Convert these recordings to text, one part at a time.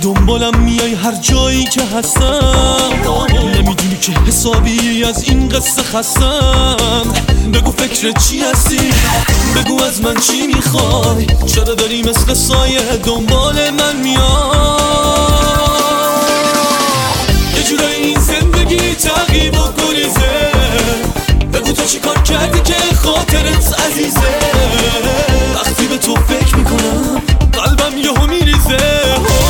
دنبالم میای هر جایی که هستم، نمیدونی که حسابی از این قصه خستم. بگو فکر چی هستی، بگو از من چی میخوای، چرا داری مثل سایه دنبال من میای؟ یه جورایی این زندگی تعقیب و گریزه، بگو تو چی کار کردی که خاطرت عزیزه. وقتی به تو فکر میکنم قلبم یهو میریزه.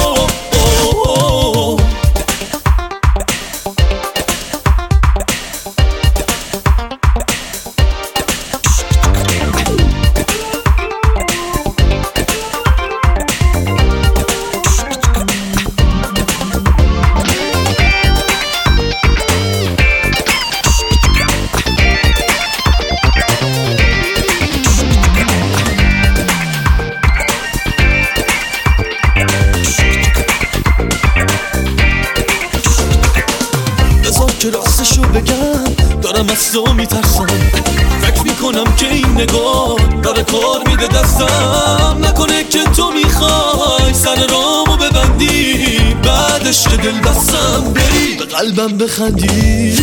که راستشو بگم دارم از تو میترسم، فکر میکنم که این نگاه داره کار میده دستم. نکنه که تو میخوای سر رامو ببندی، بعدش که دل بستم بری به قلبم بخندی.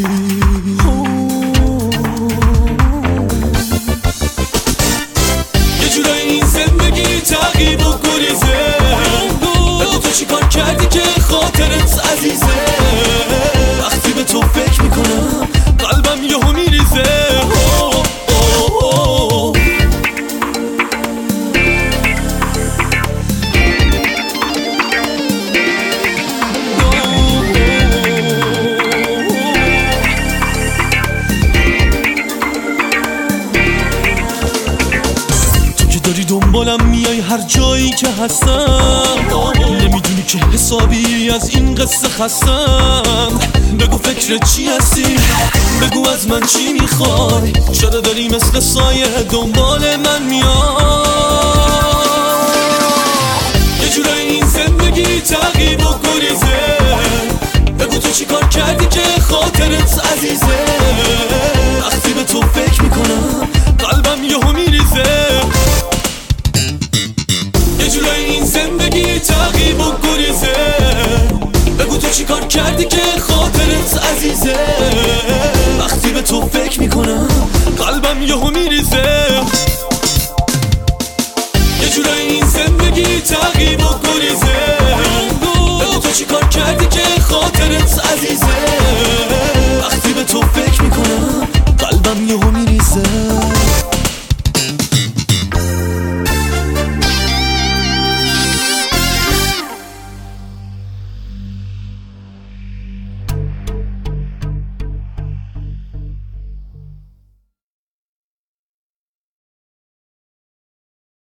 یه جورایی این زندگی تعقیب و گریزه، بگو تو چی کار کردی که خاطرت عزیزه. وقتی به تو فکر میکنم قلبم یهو میریزه. تو که داری دنبالم میای هر جایی که هستم، نمیدونی که حسابی از این قصه خستم. بگو فکر چی هستی، بگو از من چی میخوای، چرا داری مثل سایه دنبال من میای؟ یه جورایی این زندگی تعقیب و گریزه، بگو تو چی کار کردی که خاطرت عزیزه. وقتی به تو فکر میکنم قلبم یهو میریزه. یه جورایی این زندگی تعقیب و گریزه، بگو تو چی کار کردی که خاطرت عزیزه. وقتی به تو فکر میکنم قلبم یهو